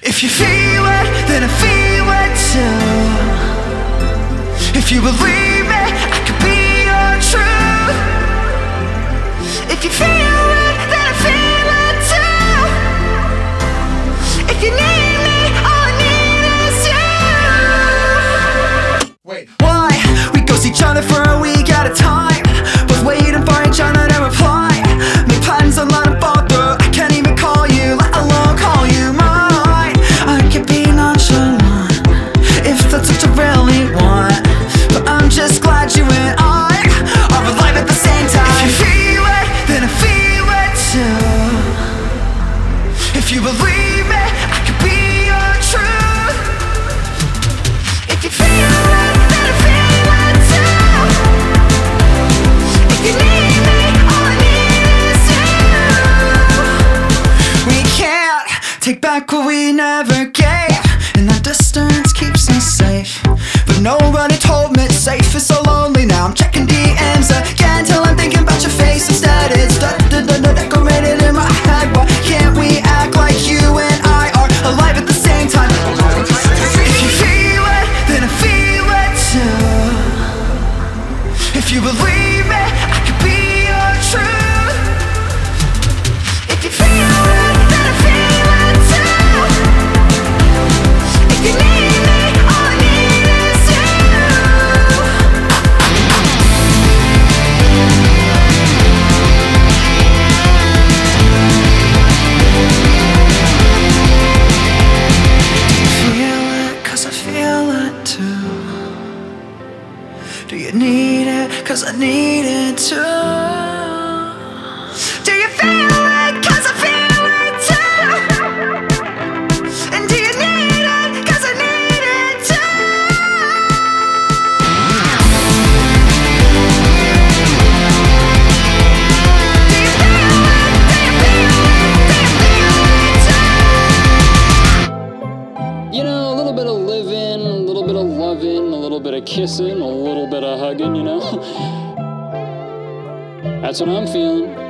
If you feel it, then I feel it too. If you believe me, I could be your truth. If you feel it, then I feel it too. If you need me, all I need is you. Wait, why? We ghost each other for a week at a time, both waiting for each other to reply. Make plans and let it fall through. I can't even call you, let alone call you mine. I could be nonchalant if that's what you really want, but I'm just glad you and I are alive at the same time. If you feel it, then I feel it too. If you believe me, I could be your truth. If you feel it, then I feel it too. If you need me, all I need is you. We can't take back what we never gave, and that distance keeps us safe. But nobody told me it's safe, it's so lonely now. I'm checking DMs again till I'm thinking about your face instead. It's decorated in my head. Why can't we act like you and I are alive at the same time? If you feel it, then I feel it too. If you believe me, I could be your truth. If you feel it, then I feel it too. If you need me, all I need is you. Feel it, 'cause I feel it too. Do you need it? 'Cause I need it too. Do you feel it? 'Cause I feel it too. And do you need it? 'Cause I need it too. Do you feel it? Do you feel it? Do you feel it too? You know, a little bit of living, a little bit of loving, a little bit of kissing, a little bit of hugging, you know? That's what I'm feeling.